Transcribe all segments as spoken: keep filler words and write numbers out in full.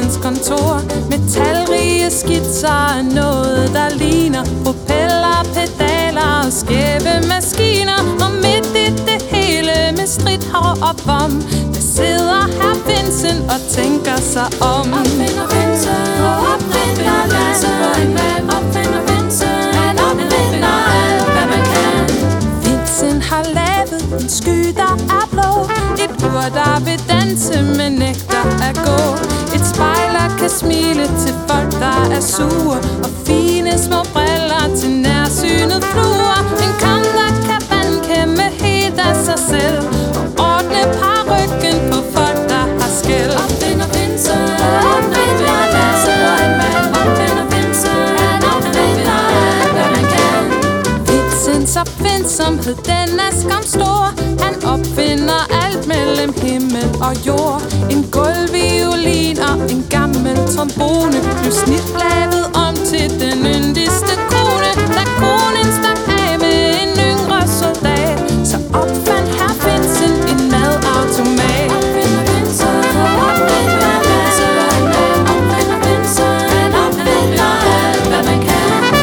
hans kontor. Metalrige skitser af noget, der ligner propeller, pedaler og skæve maskiner. Og midt i det hele med stridthår og bom, der sidder her Vincent og tænker sig om. Opfinder Vincent, opfinder Vincent, opfinder Vincent, han opfinder alt, hvad man kan. Vincent har lavet en sky, der er blå, et ur, der vil danse, men nægter at gå. Et spejl, der kan smile til folk, der er sure, og fine små briller til nærsynet fluer. En kam, der kan vandkæmme helt af sig selv, og ordne parrykken på folk, der har skæld. Opfinder Vincent, opfinder Vincent, opfinder Vincent, han opfinder alt, hvad man kan. Vincents opfindsomhed, den er skam stor. Han opfinder alt mellem himmel og jord. En gulvviolin og en gammel trombone blev snitlavet om til den yndigste kone. Da konen stak af med en yngre soldat, så opfandt her Vincent en madautomat. Opfinder Vincent, opfinder Vincent, opfinder Vincent, han opfinder alt, hvad man kan.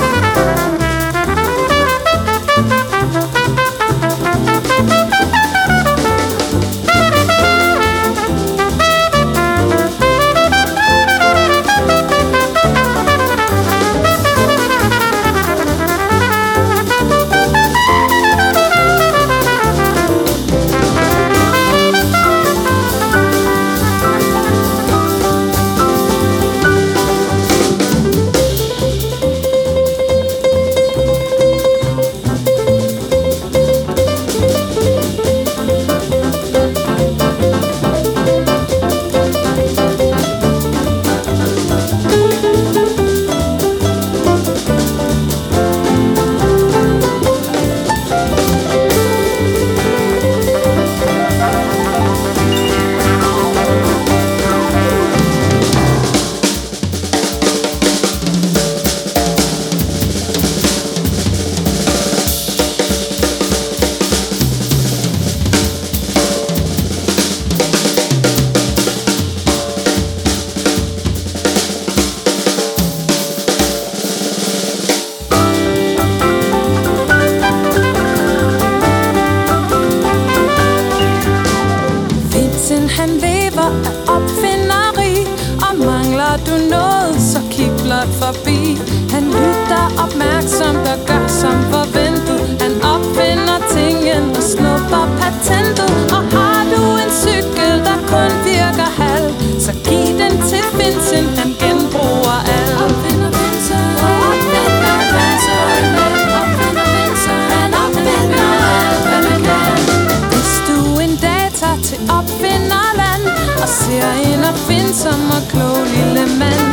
Han lever af opfinderi, og mangler du noget, så kig blot forbi. Han lytter opmærksomt og gør som forventet. Han opfinder tingen og snupper patentet. Og har du en cykel, der kun virker halv, så giv den til Vincent, han genbruger alt. Opfinder Vincent, opfinder Vincent, opfinder Vincent, han opfinder alt, hvad man kan. Hvis du en dag tager til opfinderland og ser en opfindsom og klog lille mand,